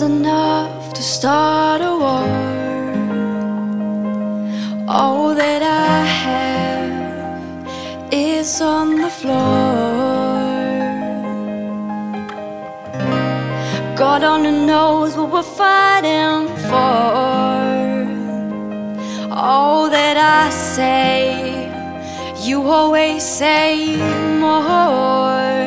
was enough to start a war. All that I have is on the floor. God only knows what we're fighting for. All that I say, you always say more.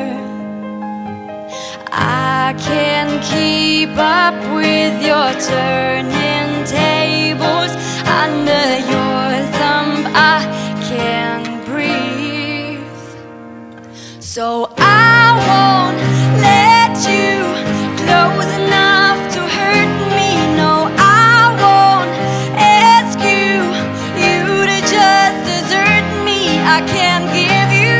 I can't keep up with your turning tables. Under your thumb I can't breathe. So I won't let you close enough to hurt me. No, I won't ask you to just desert me. I can't give you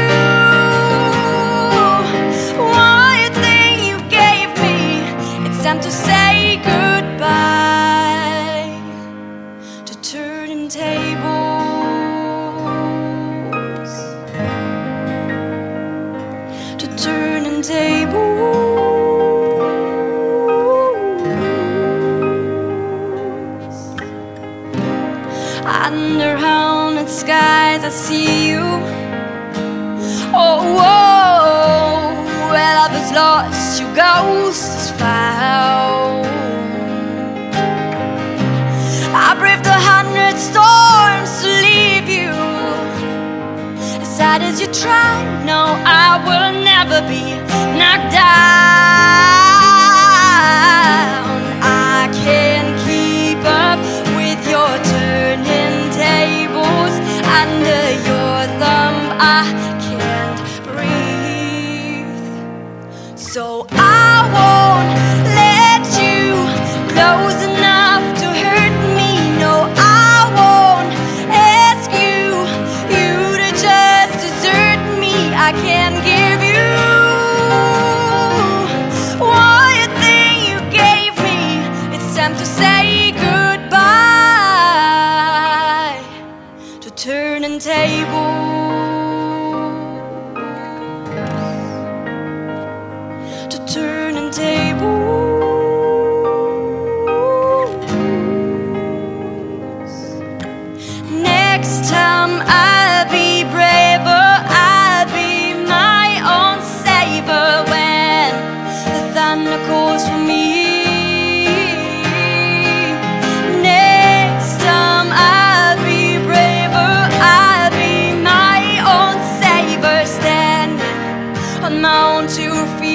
one thing you gave me. It's time to say goodbye to turning tables, to turning tables. Under haunted skies I see you. Oh, whoa, where love is lost, your ghost is found. I braved 100 storms to leave you. As sad as you try, no, I will never be knocked down. I can't keep up with your turning tables. Under your thumb I can't breathe. So I won't let you close enough to hurt me. No, I won't ask you to just desert me. I can't give you one thing you gave me. It's time to say goodbye to turning tables, to turning tables. Next time I'll be braver, I'll be my own savior when the thunder calls for me. Next time I'll be braver, I'll be my own savior, standing on my own 2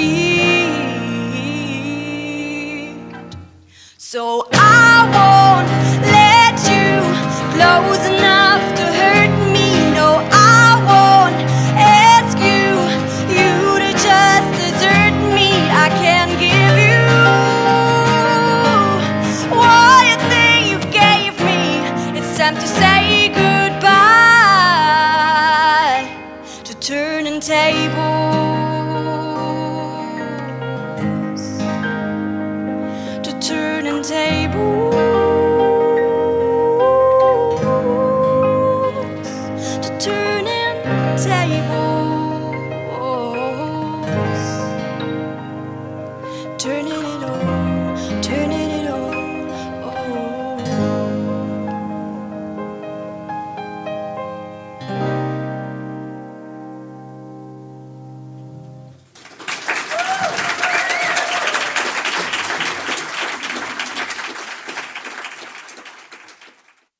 feet. So I won't let you close enough to hurt me. No, I won't ask you to just desert me. I can't give you one thing you gave me. It's time to say goodbye to turning tables, to turning tables, to turning tables, turning